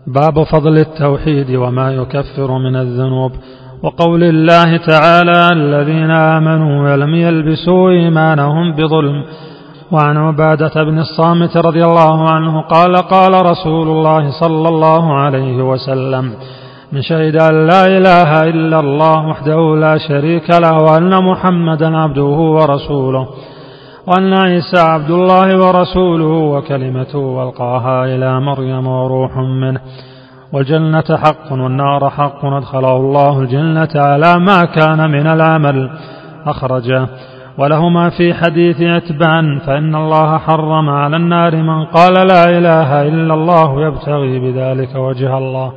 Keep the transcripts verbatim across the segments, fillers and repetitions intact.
باب فضل التوحيد وما يكفر من الذنوب، وقول الله تعالى: الذين آمنوا ولم يلبسوا إيمانهم بظلم. وعن عبادة بن الصامت رضي الله عنه قال: قال رسول الله صلى الله عليه وسلم: من شهد أن لا إله إلا الله وحده لا شريك له، وأن محمدا عبده ورسوله، وأن عيسى عبد الله ورسوله وكلمته والقاها إلى مريم وروح منه، والجنة حق والنار حق، أدخله الله الجنة على ما كان من العمل، أخرجه. ولهما في حديث عتبان: فإن الله حرم على النار من قال لا إله إلا الله يبتغي بذلك وجه الله.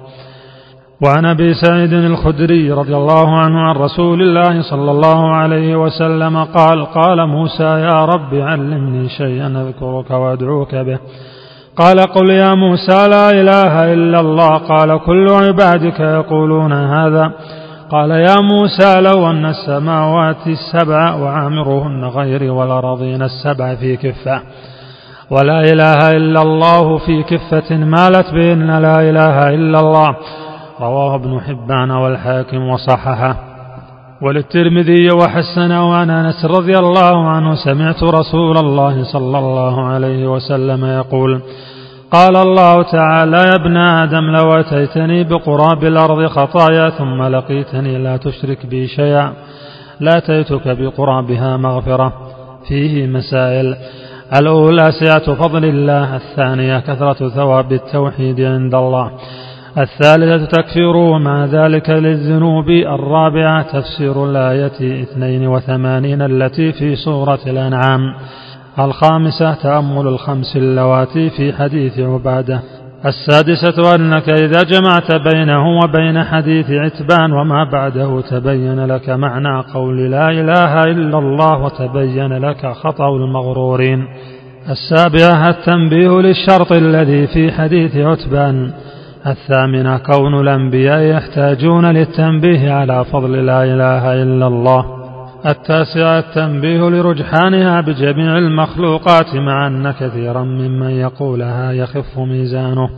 وعن أبي سعيد الخدري رضي الله عنه عن رسول الله صلى الله عليه وسلم قال: قال موسى: يا رب علمني شيئا أذكرك وأدعوك به. قال: قل يا موسى: لا إله إلا الله. قال: كل عبادك يقولون هذا. قال: يا موسى: لو أن السماوات السبع وعامرهن غيري والأرضين السبع في كفة، ولا إله إلا الله في كفة، مالت بإن لا إله إلا الله. رواه ابن حبان والحاكم وصححه. وللترمذي وحسنه. عن أنس رضي الله عنه: سمعت رسول الله صلى الله عليه وسلم يقول: قال الله تعالى: يا ابن آدم، لو أتيتني بقراب الأرض خطايا ثم لقيتني لا تشرك بي شيئا لأتيتك بقرابها مغفرة. فيه مسائل: الأولى سعة فضل الله، الثانية كثرة ثواب التوحيد عند الله، الثالثة تكفيره مع ذلك للذنوب، الرابعة تفسير الآية اثنين وثمانين التي في سورة الأنعام، الخامسة تأمل الخمس اللواتي في حديث عبادة، السادسة أنك إذا جمعت بينه وبين حديث عتبان وما بعده تبين لك معنى قول لا إله إلا الله وتبين لك خطأ المغرورين. السابعة التنبيه للشرط الذي في حديث عتبان. الثامنة كون الأنبياء يحتاجون للتنبيه على فضل لا إله إلا الله. التاسعة التنبيه لرجحانها بجميع المخلوقات، مع أن كثيرا ممن يقولها يخف ميزانه.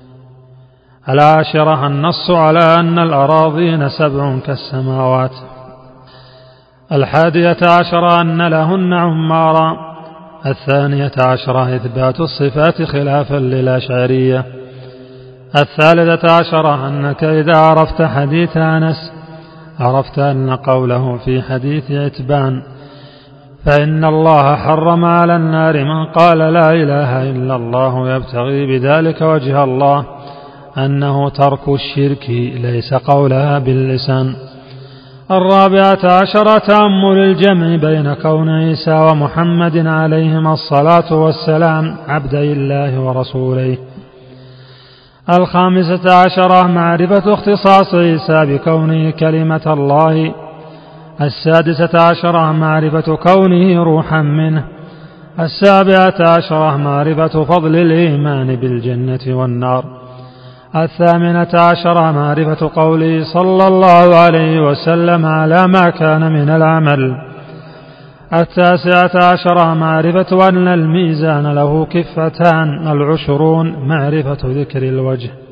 العاشرة النص على أن الأراضين سبع كالسماوات. الحادية عشرة أن لهن عمارا. الثانية عشرة إثبات الصفات خلافا للأشعرية. الثالثة عشرة أنك إذا عرفت حديث أنس عرفت أن قوله في حديث عتبان: فإن الله حرم على النار من قال لا إله إلا الله يبتغي بذلك وجه الله، أنه ترك الشرك ليس قولها باللسان. الرابعة عشرة تأمل الجمع بين كون عيسى ومحمد عليهما الصلاة والسلام عبدي الله ورسوله. الخامسة عشرة معرفة اختصاص عيسى بكونه كلمة الله. السادسة عشرة معرفة كونه روحا منه. السابعة عشرة معرفة فضل الإيمان بالجنة والنار. الثامنة عشرة معرفة قوله صلى الله عليه وسلم على ما كان من العمل. التاسعة عشرة معرفة أن الميزان له كفتان. العشرون معرفة ذكر الوجه.